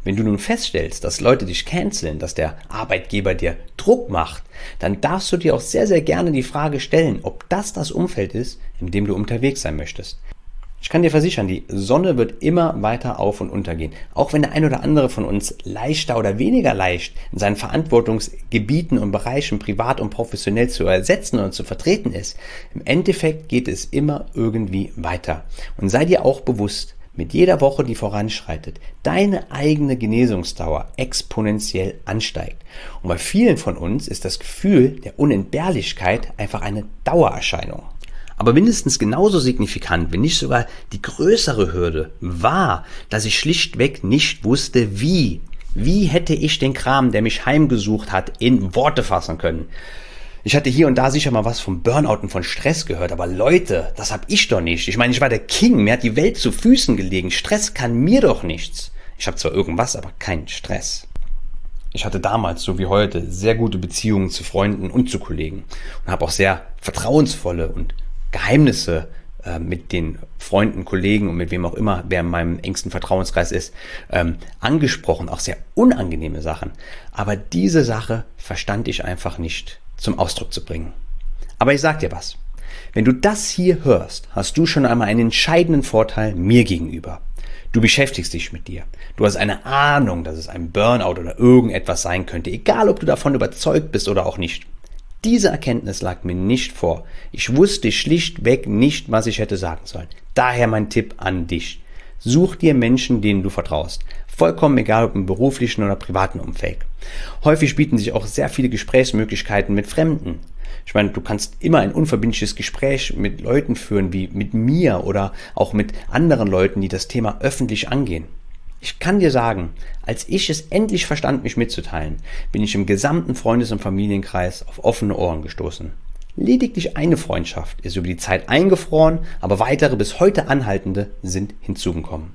Wenn du nun feststellst, dass Leute dich canceln, dass der Arbeitgeber dir Druck macht, dann darfst du dir auch sehr, sehr gerne die Frage stellen, ob das das Umfeld ist, in dem du unterwegs sein möchtest. Ich kann dir versichern, die Sonne wird immer weiter auf und untergehen. Auch wenn der ein oder andere von uns leichter oder weniger leicht in seinen Verantwortungsgebieten und Bereichen privat und professionell zu ersetzen und zu vertreten ist, im Endeffekt geht es immer irgendwie weiter. Und sei dir auch bewusst, mit jeder Woche, die voranschreitet, deine eigene Genesungsdauer exponentiell ansteigt. Und bei vielen von uns ist das Gefühl der Unentbehrlichkeit einfach eine Dauererscheinung. Aber mindestens genauso signifikant, wenn nicht sogar die größere Hürde, war, dass ich schlichtweg nicht wusste, wie. Wie hätte ich den Kram, der mich heimgesucht hat, in Worte fassen können? Ich hatte hier und da sicher mal was vom Burnout und von Stress gehört, aber Leute, das hab ich doch nicht. Ich meine, ich war der King, mir hat die Welt zu Füßen gelegen. Stress kann mir doch nichts. Ich habe zwar irgendwas, aber keinen Stress. Ich hatte damals, so wie heute, sehr gute Beziehungen zu Freunden und zu Kollegen und habe auch sehr vertrauensvolle und Geheimnisse äh, mit den Freunden, Kollegen und mit wem auch immer, wer in meinem engsten Vertrauenskreis ist, ähm, angesprochen, auch sehr unangenehme Sachen. Aber diese Sache verstand ich einfach nicht zum Ausdruck zu bringen. Aber ich sag dir was, wenn du das hier hörst, hast du schon einmal einen entscheidenden Vorteil mir gegenüber. Du beschäftigst dich mit dir. Du hast eine Ahnung, dass es ein Burnout oder irgendetwas sein könnte, egal ob du davon überzeugt bist oder auch nicht. Diese Erkenntnis lag mir nicht vor. Ich wusste schlichtweg nicht, was ich hätte sagen sollen. Daher mein Tipp an dich. Such dir Menschen, denen du vertraust. Vollkommen egal, ob im beruflichen oder privaten Umfeld. Häufig bieten sich auch sehr viele Gesprächsmöglichkeiten mit Fremden. Ich meine, du kannst immer ein unverbindliches Gespräch mit Leuten führen, wie mit mir oder auch mit anderen Leuten, die das Thema öffentlich angehen. Ich kann dir sagen, als ich es endlich verstand, mich mitzuteilen, bin ich im gesamten Freundes- und Familienkreis auf offene Ohren gestoßen. Lediglich eine Freundschaft ist über die Zeit eingefroren, aber weitere bis heute anhaltende sind hinzugekommen.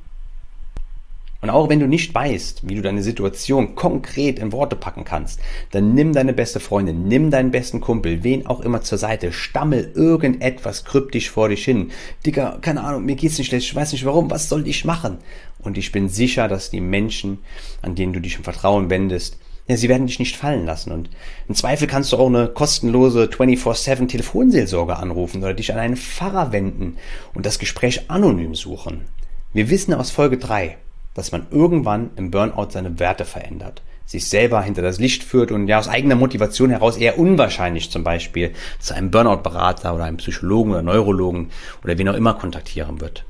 Und auch wenn du nicht weißt, wie du deine Situation konkret in Worte packen kannst, dann nimm deine beste Freundin, nimm deinen besten Kumpel, wen auch immer zur Seite, stammel irgendetwas kryptisch vor dich hin. Digga, keine Ahnung, mir geht's nicht schlecht, ich weiß nicht warum, was soll ich machen? Und ich bin sicher, dass die Menschen, an denen du dich im Vertrauen wendest, ja, sie werden dich nicht fallen lassen. Und im Zweifel kannst du auch eine kostenlose vierundzwanzig sieben Telefonseelsorge anrufen oder dich an einen Pfarrer wenden und das Gespräch anonym suchen. Wir wissen aus Folge drei, dass man irgendwann im Burnout seine Werte verändert, sich selber hinter das Licht führt und ja aus eigener Motivation heraus eher unwahrscheinlich zum Beispiel zu einem Burnout-Berater oder einem Psychologen oder Neurologen oder wen auch immer kontaktieren wird.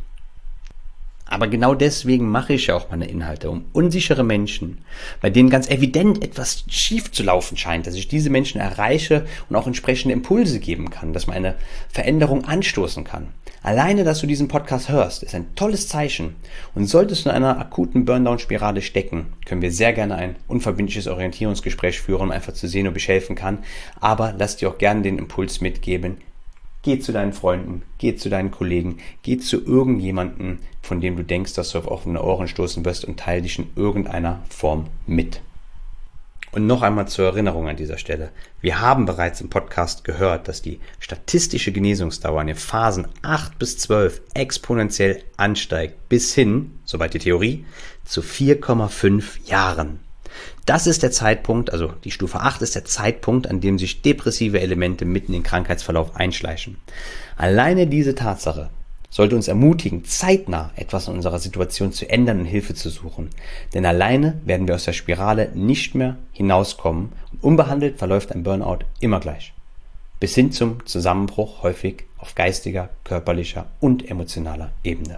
Aber genau deswegen mache ich ja auch meine Inhalte, um unsichere Menschen, bei denen ganz evident etwas schief zu laufen scheint, dass ich diese Menschen erreiche und auch entsprechende Impulse geben kann, dass man eine Veränderung anstoßen kann. Alleine, dass du diesen Podcast hörst, ist ein tolles Zeichen. Und solltest du in einer akuten Burn-Down-Spirale stecken, können wir sehr gerne ein unverbindliches Orientierungsgespräch führen, um einfach zu sehen, ob ich helfen kann. Aber lass dir auch gerne den Impuls mitgeben. Geh zu deinen Freunden, geh zu deinen Kollegen, geh zu irgendjemandem, von dem du denkst, dass du auf offene Ohren stoßen wirst und teile dich in irgendeiner Form mit. Und noch einmal zur Erinnerung an dieser Stelle. Wir haben bereits im Podcast gehört, dass die statistische Genesungsdauer in den Phasen acht bis zwölf exponentiell ansteigt, bis hin, soweit die Theorie, zu vier Komma fünf Jahren. Das ist der Zeitpunkt, also die Stufe acht ist der Zeitpunkt, an dem sich depressive Elemente mitten in den Krankheitsverlauf einschleichen. Alleine diese Tatsache sollte uns ermutigen, zeitnah etwas in unserer Situation zu ändern und Hilfe zu suchen. Denn alleine werden wir aus der Spirale nicht mehr hinauskommen und unbehandelt verläuft ein Burnout immer gleich. Bis hin zum Zusammenbruch häufig auf geistiger, körperlicher und emotionaler Ebene.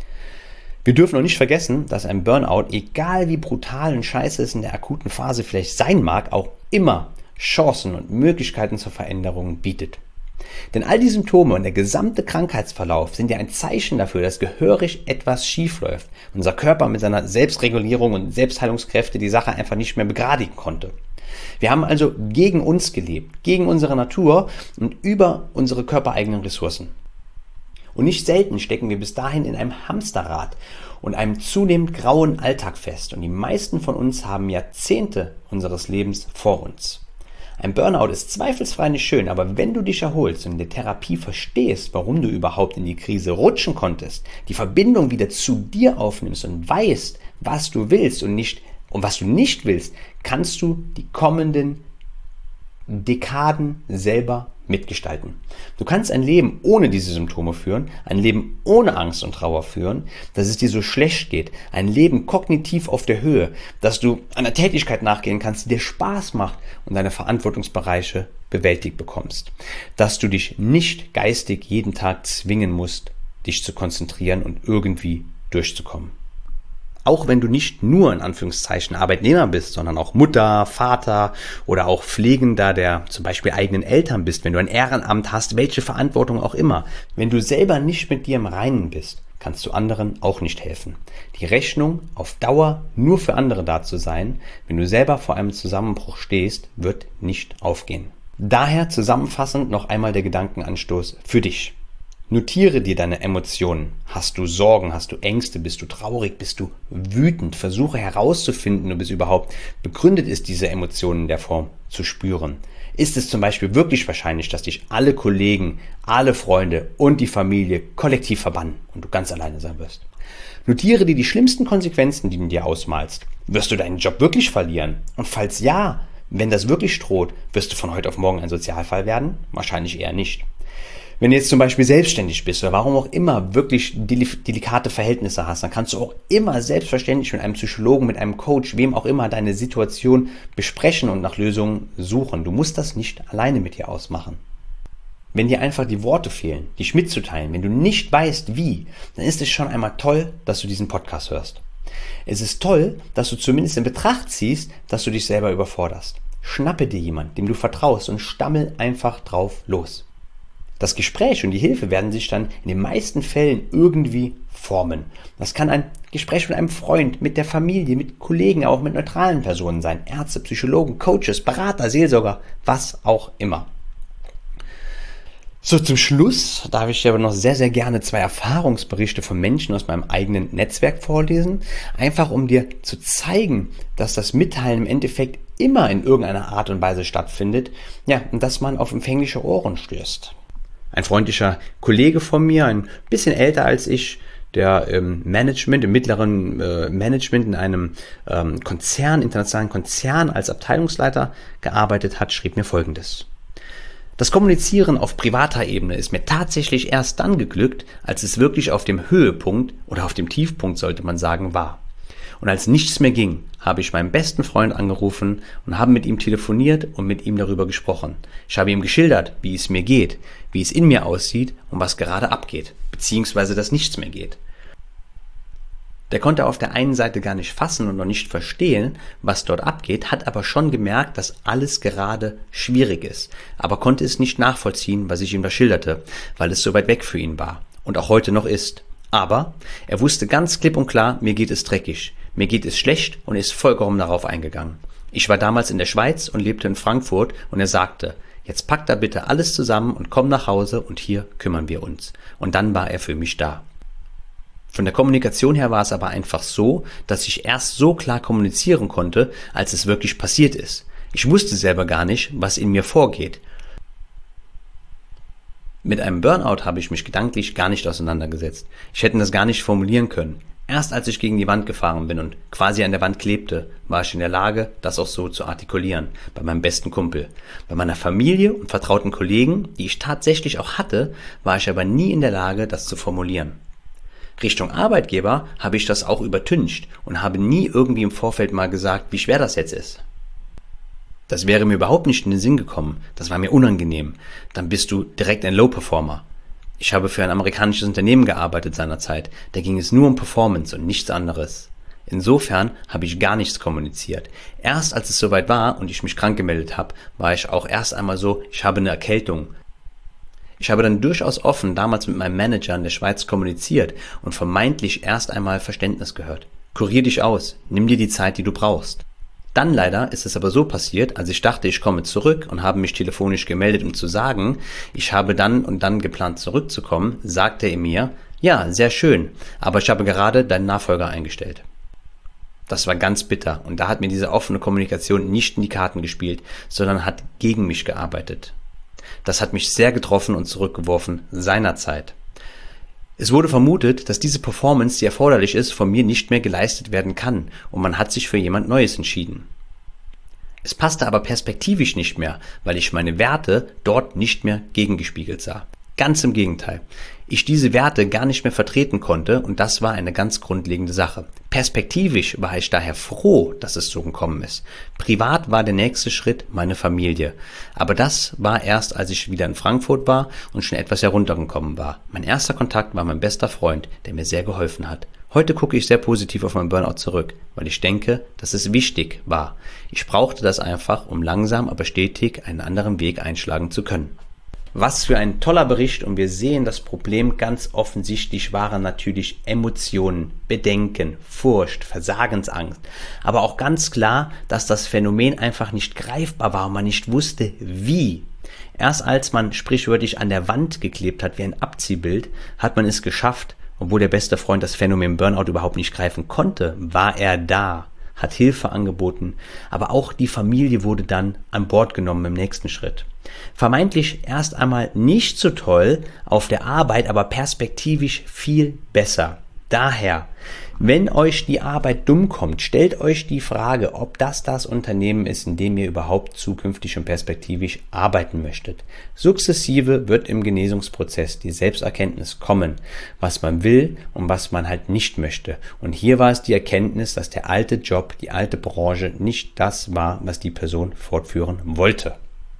Wir dürfen auch nicht vergessen, dass ein Burnout, egal wie brutal und scheiße es in der akuten Phase vielleicht sein mag, auch immer Chancen und Möglichkeiten zur Veränderung bietet. Denn all die Symptome und der gesamte Krankheitsverlauf sind ja ein Zeichen dafür, dass gehörig etwas schief läuft. Unser Körper mit seiner Selbstregulierung und Selbstheilungskräfte die Sache einfach nicht mehr begradigen konnte. Wir haben also gegen uns gelebt, gegen unsere Natur und über unsere körpereigenen Ressourcen. Und nicht selten stecken wir bis dahin in einem Hamsterrad und einem zunehmend grauen Alltag fest. Und die meisten von uns haben Jahrzehnte unseres Lebens vor uns. Ein Burnout ist zweifelsfrei nicht schön, aber wenn du dich erholst und in der Therapie verstehst, warum du überhaupt in die Krise rutschen konntest, die Verbindung wieder zu dir aufnimmst und weißt, was du willst und nicht Und was du nicht willst, kannst du die kommenden Dekaden selber mitgestalten. Du kannst ein Leben ohne diese Symptome führen, ein Leben ohne Angst und Trauer führen, dass es dir so schlecht geht, ein Leben kognitiv auf der Höhe, dass du einer Tätigkeit nachgehen kannst, die dir Spaß macht und deine Verantwortungsbereiche bewältigt bekommst, dass du dich nicht geistig jeden Tag zwingen musst, dich zu konzentrieren und irgendwie durchzukommen. Auch wenn du nicht nur in Anführungszeichen Arbeitnehmer bist, sondern auch Mutter, Vater oder auch Pflegender der zum Beispiel eigenen Eltern bist, wenn du ein Ehrenamt hast, welche Verantwortung auch immer. Wenn du selber nicht mit dir im Reinen bist, kannst du anderen auch nicht helfen. Die Rechnung, auf Dauer nur für andere da zu sein, wenn du selber vor einem Zusammenbruch stehst, wird nicht aufgehen. Daher zusammenfassend noch einmal der Gedankenanstoß für dich. Notiere dir deine Emotionen. Hast du Sorgen? Hast du Ängste? Bist du traurig? Bist du wütend? Versuche herauszufinden, ob es überhaupt begründet ist, diese Emotionen in der Form zu spüren. Ist es zum Beispiel wirklich wahrscheinlich, dass dich alle Kollegen, alle Freunde und die Familie kollektiv verbannen und du ganz alleine sein wirst? Notiere dir die schlimmsten Konsequenzen, die du dir ausmalst. Wirst du deinen Job wirklich verlieren? Und falls ja, wenn das wirklich droht, wirst du von heute auf morgen ein Sozialfall werden? Wahrscheinlich eher nicht. Wenn du jetzt zum Beispiel selbstständig bist oder warum auch immer wirklich delikate Verhältnisse hast, dann kannst du auch immer selbstverständlich mit einem Psychologen, mit einem Coach, wem auch immer deine Situation besprechen und nach Lösungen suchen. Du musst das nicht alleine mit dir ausmachen. Wenn dir einfach die Worte fehlen, dich mitzuteilen, wenn du nicht weißt wie, dann ist es schon einmal toll, dass du diesen Podcast hörst. Es ist toll, dass du zumindest in Betracht ziehst, dass du dich selber überforderst. Schnappe dir jemanden, dem du vertraust und stammel einfach drauf los. Das Gespräch und die Hilfe werden sich dann in den meisten Fällen irgendwie formen. Das kann ein Gespräch mit einem Freund, mit der Familie, mit Kollegen, auch mit neutralen Personen sein. Ärzte, Psychologen, Coaches, Berater, Seelsorger, was auch immer. So, zum Schluss darf ich dir aber noch sehr, sehr gerne zwei Erfahrungsberichte von Menschen aus meinem eigenen Netzwerk vorlesen. Einfach um dir zu zeigen, dass das Mitteilen im Endeffekt immer in irgendeiner Art und Weise stattfindet. Ja, und dass man auf empfängliche Ohren stößt. Ein freundlicher Kollege von mir, ein bisschen älter als ich, der im Management, im mittleren äh, Management in einem ähm, Konzern, internationalen Konzern als Abteilungsleiter gearbeitet hat, schrieb mir Folgendes. Das Kommunizieren auf privater Ebene ist mir tatsächlich erst dann geglückt, als es wirklich auf dem Höhepunkt oder auf dem Tiefpunkt, sollte man sagen, war. Und als nichts mehr ging, habe ich meinen besten Freund angerufen und habe mit ihm telefoniert und mit ihm darüber gesprochen. Ich habe ihm geschildert, wie es mir geht, wie es in mir aussieht und was gerade abgeht, beziehungsweise dass nichts mehr geht. Der konnte auf der einen Seite gar nicht fassen und noch nicht verstehen, was dort abgeht, hat aber schon gemerkt, dass alles gerade schwierig ist, aber konnte es nicht nachvollziehen, was ich ihm da schilderte, weil es so weit weg für ihn war und auch heute noch ist. Aber er wusste ganz klipp und klar, mir geht es dreckig, mir geht es schlecht und ist vollkommen darauf eingegangen. Ich war damals in der Schweiz und lebte in Frankfurt und er sagte, jetzt pack da bitte alles zusammen und komm nach Hause und hier kümmern wir uns. Und dann war er für mich da. Von der Kommunikation her war es aber einfach so, dass ich erst so klar kommunizieren konnte, als es wirklich passiert ist. Ich wusste selber gar nicht, was in mir vorgeht. Mit einem Burnout habe ich mich gedanklich gar nicht auseinandergesetzt. Ich hätte das gar nicht formulieren können. Erst als ich gegen die Wand gefahren bin und quasi an der Wand klebte, war ich in der Lage, das auch so zu artikulieren. Bei meinem besten Kumpel. Bei meiner Familie und vertrauten Kollegen, die ich tatsächlich auch hatte, war ich aber nie in der Lage, das zu formulieren. Richtung Arbeitgeber habe ich das auch übertüncht und habe nie irgendwie im Vorfeld mal gesagt, wie schwer das jetzt ist. Das wäre mir überhaupt nicht in den Sinn gekommen. Das war mir unangenehm. Dann bist du direkt ein Low-Performer. Ich habe für ein amerikanisches Unternehmen gearbeitet seinerzeit. Da ging es nur um Performance und nichts anderes. Insofern habe ich gar nichts kommuniziert. Erst als es soweit war und ich mich krank gemeldet habe, war ich auch erst einmal so, ich habe eine Erkältung. Ich habe dann durchaus offen damals mit meinem Manager in der Schweiz kommuniziert und vermeintlich erst einmal Verständnis gehört. Kurier dich aus, nimm dir die Zeit, die du brauchst. Dann leider ist es aber so passiert, als ich dachte, ich komme zurück und habe mich telefonisch gemeldet, um zu sagen, ich habe dann und dann geplant zurückzukommen, sagte er mir, ja, sehr schön, aber ich habe gerade deinen Nachfolger eingestellt. Das war ganz bitter und da hat mir diese offene Kommunikation nicht in die Karten gespielt, sondern hat gegen mich gearbeitet. Das hat mich sehr getroffen und zurückgeworfen seinerzeit. Es wurde vermutet, dass diese Performance, die erforderlich ist, von mir nicht mehr geleistet werden kann und man hat sich für jemand Neues entschieden. Es passte aber perspektivisch nicht mehr, weil ich meine Werte dort nicht mehr gegengespiegelt sah. Ganz im Gegenteil. Ich diese Werte gar nicht mehr vertreten konnte und das war eine ganz grundlegende Sache. Perspektivisch war ich daher froh, dass es so gekommen ist. Privat war der nächste Schritt meine Familie. Aber das war erst, als ich wieder in Frankfurt war und schon etwas heruntergekommen war. Mein erster Kontakt war mein bester Freund, der mir sehr geholfen hat. Heute gucke ich sehr positiv auf meinen Burnout zurück, weil ich denke, dass es wichtig war. Ich brauchte das einfach, um langsam, aber stetig einen anderen Weg einschlagen zu können. Was für ein toller Bericht und wir sehen, das Problem ganz offensichtlich waren natürlich Emotionen, Bedenken, Furcht, Versagensangst. Aber auch ganz klar, dass das Phänomen einfach nicht greifbar war und man nicht wusste, wie. Erst als man sprichwörtlich an der Wand geklebt hat wie ein Abziehbild, hat man es geschafft, obwohl der beste Freund das Phänomen Burnout überhaupt nicht greifen konnte, war er da, hat Hilfe angeboten, aber auch die Familie wurde dann an Bord genommen im nächsten Schritt. Vermeintlich erst einmal nicht so toll auf der Arbeit, aber perspektivisch viel besser. Daher, wenn euch die Arbeit dumm kommt, stellt euch die Frage, ob das das Unternehmen ist, in dem ihr überhaupt zukünftig und perspektivisch arbeiten möchtet. Sukzessive wird im Genesungsprozess die Selbsterkenntnis kommen, was man will und was man halt nicht möchte. Und hier war es die Erkenntnis, dass der alte Job, die alte Branche nicht das war, was die Person fortführen wollte.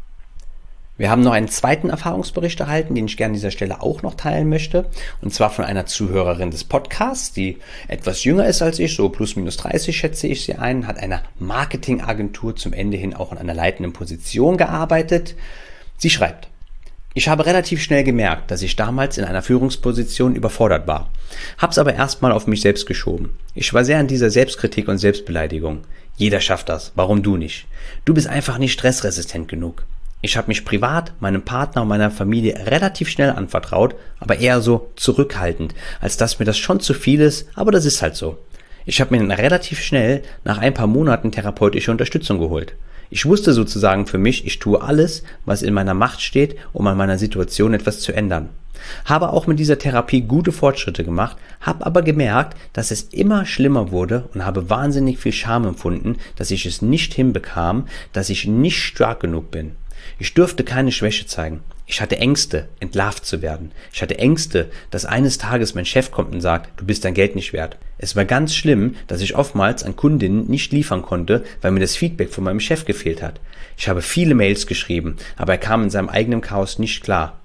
Wir haben noch einen zweiten Erfahrungsbericht erhalten, den ich gerne an dieser Stelle auch noch teilen möchte. Und zwar von einer Zuhörerin des Podcasts, die etwas jünger ist als ich, so plus minus dreißig schätze ich sie ein, hat einer Marketingagentur zum Ende hin auch in einer leitenden Position gearbeitet. Sie schreibt: Ich habe relativ schnell gemerkt, dass ich damals in einer Führungsposition überfordert war. Hab's aber erstmal auf mich selbst geschoben. Ich war sehr an dieser Selbstkritik und Selbstbeleidigung. Jeder schafft das, warum du nicht? Du bist einfach nicht stressresistent genug. Ich habe mich privat, meinem Partner und meiner Familie relativ schnell anvertraut, aber eher so zurückhaltend, als dass mir das schon zu viel ist, aber das ist halt so. Ich habe mir dann relativ schnell nach ein paar Monaten therapeutische Unterstützung geholt. Ich wusste sozusagen für mich, ich tue alles, was in meiner Macht steht, um an meiner Situation etwas zu ändern. Habe auch mit dieser Therapie gute Fortschritte gemacht, habe aber gemerkt, dass es immer schlimmer wurde und habe wahnsinnig viel Scham empfunden, dass ich es nicht hinbekam, dass ich nicht stark genug bin. Ich durfte keine Schwäche zeigen. Ich hatte Ängste, entlarvt zu werden. Ich hatte Ängste, dass eines Tages mein Chef kommt und sagt, du bist dein Geld nicht wert. Es war ganz schlimm, dass ich oftmals an Kundinnen nicht liefern konnte, weil mir das Feedback von meinem Chef gefehlt hat. Ich habe viele Mails geschrieben, aber er kam in seinem eigenen Chaos nicht klar.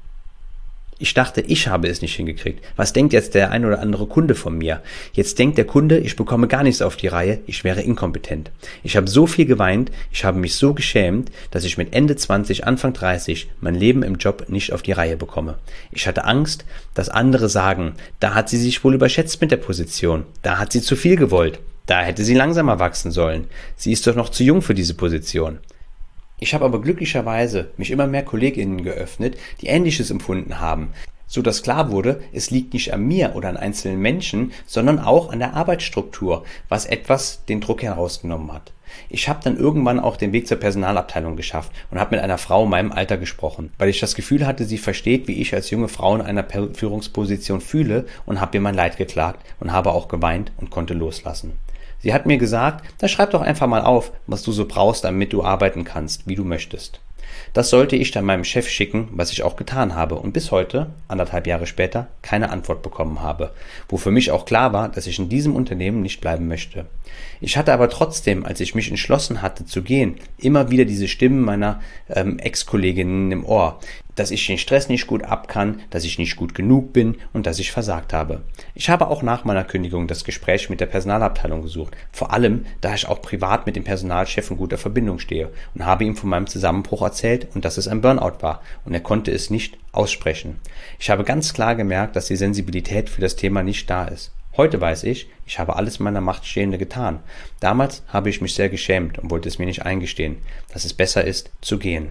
Ich dachte, ich habe es nicht hingekriegt. Was denkt jetzt der ein oder andere Kunde von mir? Jetzt denkt der Kunde, ich bekomme gar nichts auf die Reihe, ich wäre inkompetent. Ich habe so viel geweint, ich habe mich so geschämt, dass ich mit Ende zwanzig, Anfang dreißig mein Leben im Job nicht auf die Reihe bekomme. Ich hatte Angst, dass andere sagen, da hat sie sich wohl überschätzt mit der Position, da hat sie zu viel gewollt, da hätte sie langsamer wachsen sollen, sie ist doch noch zu jung für diese Position. Ich habe aber glücklicherweise mich immer mehr KollegInnen geöffnet, die Ähnliches empfunden haben, so dass klar wurde, es liegt nicht an mir oder an einzelnen Menschen, sondern auch an der Arbeitsstruktur, was etwas den Druck herausgenommen hat. Ich habe dann irgendwann auch den Weg zur Personalabteilung geschafft und habe mit einer Frau in meinem Alter gesprochen, weil ich das Gefühl hatte, sie versteht, wie ich als junge Frau in einer Führungsposition fühle und habe ihr mein Leid geklagt und habe auch geweint und konnte loslassen. Sie hat mir gesagt, dann schreib doch einfach mal auf, was du so brauchst, damit du arbeiten kannst, wie du möchtest. Das sollte ich dann meinem Chef schicken, was ich auch getan habe und bis heute, anderthalb Jahre später, keine Antwort bekommen habe, wo für mich auch klar war, dass ich in diesem Unternehmen nicht bleiben möchte. Ich hatte aber trotzdem, als ich mich entschlossen hatte zu gehen, immer wieder diese Stimmen meiner ähm, Ex-Kolleginnen im Ohr, dass ich den Stress nicht gut ab kann, dass ich nicht gut genug bin und dass ich versagt habe. Ich habe auch nach meiner Kündigung das Gespräch mit der Personalabteilung gesucht, vor allem, da ich auch privat mit dem Personalchef in guter Verbindung stehe und habe ihm von meinem Zusammenbruch erzählt und dass es ein Burnout war und er konnte es nicht aussprechen. Ich habe ganz klar gemerkt, dass die Sensibilität für das Thema nicht da ist. Heute weiß ich, ich habe alles in meiner Macht Stehende getan. Damals habe ich mich sehr geschämt und wollte es mir nicht eingestehen, dass es besser ist, zu gehen.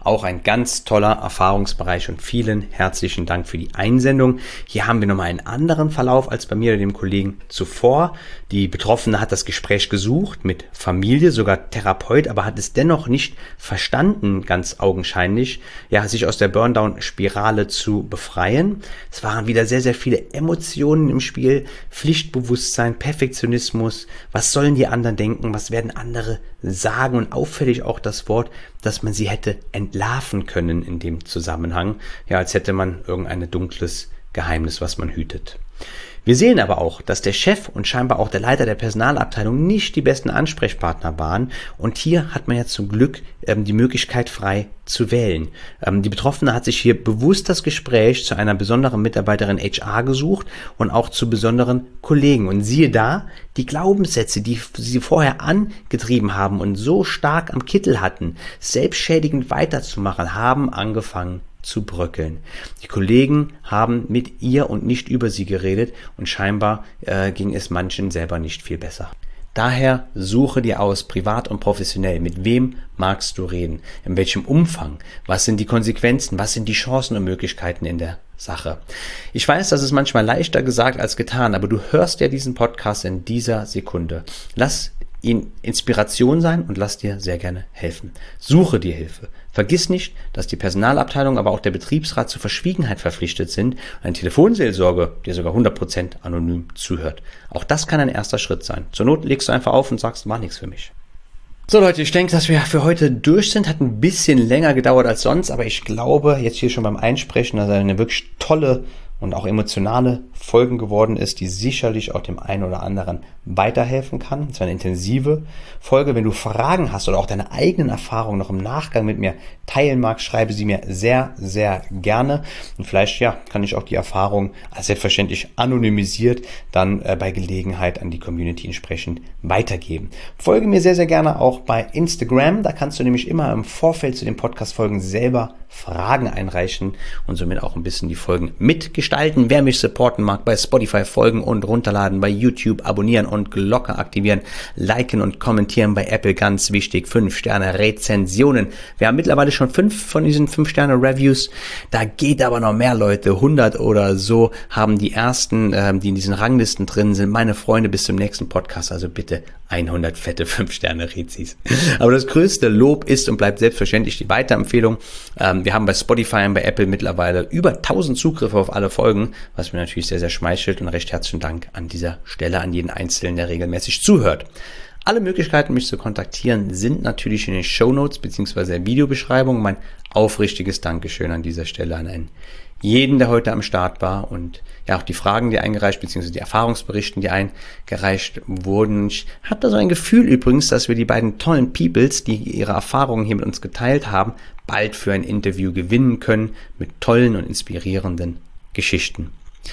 auch ein ganz toller Erfahrungsbereich und vielen herzlichen Dank für die Einsendung. Hier haben wir nochmal einen anderen Verlauf als bei mir oder dem Kollegen zuvor. Die Betroffene hat das Gespräch gesucht mit Familie, sogar Therapeut, aber hat es dennoch nicht verstanden, ganz augenscheinlich, ja, sich aus der Burndown-Spirale zu befreien. Es waren wieder sehr, sehr viele Emotionen im Spiel, Pflichtbewusstsein, Perfektionismus, was sollen die anderen denken, was werden andere sagen und auffällig auch das Wort, dass man sie hätte entlarven können in dem Zusammenhang, ja, als hätte man irgendein dunkles Geheimnis, was man hütet. Wir sehen aber auch, dass der Chef und scheinbar auch der Leiter der Personalabteilung nicht die besten Ansprechpartner waren und hier hat man ja zum Glück ähm, die Möglichkeit frei zu wählen. Ähm, die Betroffene hat sich hier bewusst das Gespräch zu einer besonderen Mitarbeiterin H R gesucht und auch zu besonderen Kollegen und siehe da, die Glaubenssätze, die sie vorher angetrieben haben und so stark am Kittel hatten, selbstschädigend weiterzumachen, haben angefangen zu bröckeln. Die Kollegen haben mit ihr und nicht über sie geredet und scheinbar äh, ging es manchen selber nicht viel besser. Daher suche dir aus, privat und professionell, mit wem magst du reden, in welchem Umfang, was sind die Konsequenzen, was sind die Chancen und Möglichkeiten in der Sache. Ich weiß, das ist manchmal leichter gesagt als getan, aber du hörst ja diesen Podcast in dieser Sekunde. Lass ihn Inspiration sein und lass dir sehr gerne helfen. Suche dir Hilfe. Vergiss nicht, dass die Personalabteilung, aber auch der Betriebsrat zur Verschwiegenheit verpflichtet sind und eine Telefonseelsorge dir sogar hundert Prozent anonym zuhört. Auch das kann ein erster Schritt sein. Zur Not legst du einfach auf und sagst, war nichts für mich. So Leute, ich denke, dass wir für heute durch sind. Hat ein bisschen länger gedauert als sonst, aber ich glaube, jetzt hier schon beim Einsprechen, dass eine wirklich tolle und auch emotionale Folgen geworden ist, die sicherlich auch dem einen oder anderen weiterhelfen kann. Es war eine intensive Folge. Wenn du Fragen hast oder auch deine eigenen Erfahrungen noch im Nachgang mit mir teilen magst, schreibe sie mir sehr, sehr gerne. Und vielleicht, ja, kann ich auch die Erfahrung als selbstverständlich anonymisiert dann äh, bei Gelegenheit an die Community entsprechend weitergeben. Folge mir sehr, sehr gerne auch bei Instagram. Da kannst du nämlich immer im Vorfeld zu den Podcast-Folgen selber Fragen einreichen und somit auch ein bisschen die Folgen mitgestalten. Wer mich supporten mag, bei Spotify folgen und runterladen, bei YouTube abonnieren und Glocke aktivieren, liken und kommentieren, bei Apple ganz wichtig, fünf Sterne Rezensionen. Wir haben mittlerweile schon fünf von diesen fünf Sterne Reviews, da geht aber noch mehr Leute, hundert oder so haben die ersten, ähm, die in diesen Ranglisten drin sind, meine Freunde bis zum nächsten Podcast, also bitte hundert fette fünf Sterne Rezis. Aber das größte Lob ist und bleibt selbstverständlich die Weiterempfehlung. Ähm, wir haben bei Spotify und bei Apple mittlerweile über tausend Zugriffe auf alle Folgen, was mir natürlich sehr, sehr schmeichelt und recht herzlichen Dank an dieser Stelle an jeden Einzelnen, der regelmäßig zuhört. Alle Möglichkeiten, mich zu kontaktieren, sind natürlich in den Shownotes bzw. der Videobeschreibung. Mein aufrichtiges Dankeschön an dieser Stelle an einen jeden, der heute am Start war und ja auch die Fragen, die eingereicht bzw. die Erfahrungsberichten, die eingereicht wurden. Ich habe da so ein Gefühl übrigens, dass wir die beiden tollen Peoples, die ihre Erfahrungen hier mit uns geteilt haben, bald für ein Interview gewinnen können mit tollen und inspirierenden Geschichten.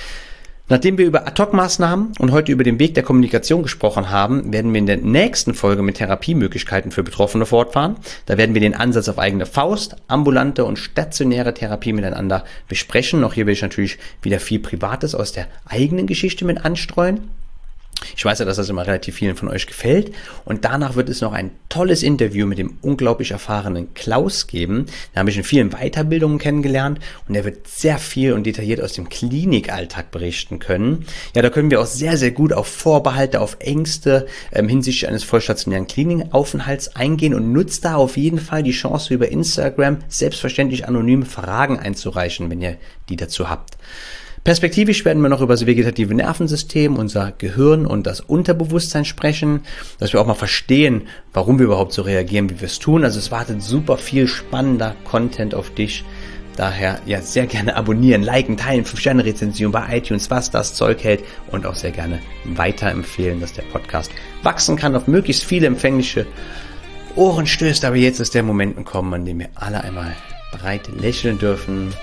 Nachdem wir über Ad-Hoc-Maßnahmen und heute über den Weg der Kommunikation gesprochen haben, werden wir in der nächsten Folge mit Therapiemöglichkeiten für Betroffene fortfahren. Da werden wir den Ansatz auf eigene Faust, ambulante und stationäre Therapie miteinander besprechen. Auch hier will ich natürlich wieder viel Privates aus der eigenen Geschichte mit anstreuen. Ich weiß ja, dass das immer relativ vielen von euch gefällt. Und danach wird es noch ein tolles Interview mit dem unglaublich erfahrenen Klaus geben. Da habe ich in vielen Weiterbildungen kennengelernt und er wird sehr viel und detailliert aus dem Klinikalltag berichten können. Ja, da können wir auch sehr, sehr gut auf Vorbehalte, auf Ängste ähm, hinsichtlich eines vollstationären Klinikaufenthalts eingehen und nutzt da auf jeden Fall die Chance, über Instagram selbstverständlich anonyme Fragen einzureichen, wenn ihr die dazu habt. Perspektivisch werden wir noch über das vegetative Nervensystem, unser Gehirn und das Unterbewusstsein sprechen, dass wir auch mal verstehen, warum wir überhaupt so reagieren, wie wir es tun. Also es wartet super viel spannender Content auf dich. Daher ja sehr gerne abonnieren, liken, teilen, fünf Sterne Rezension bei iTunes, was das Zeug hält und auch sehr gerne weiterempfehlen, dass der Podcast wachsen kann, auf möglichst viele empfängliche Ohren stößt. Aber jetzt ist der Moment gekommen, an dem wir alle einmal breit lächeln dürfen.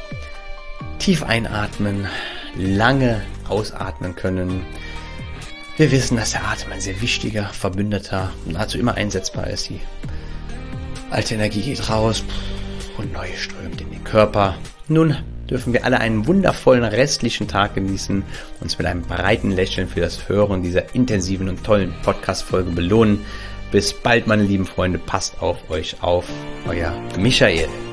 Tief einatmen, lange ausatmen können. Wir wissen, dass der Atem ein sehr wichtiger Verbündeter und nahezu immer einsetzbar ist. Die alte Energie geht raus und neue strömt in den Körper. Nun dürfen wir alle einen wundervollen restlichen Tag genießen, uns mit einem breiten Lächeln für das Hören dieser intensiven und tollen Podcast-Folge belohnen. Bis bald, meine lieben Freunde, passt auf euch auf. Euer Michael.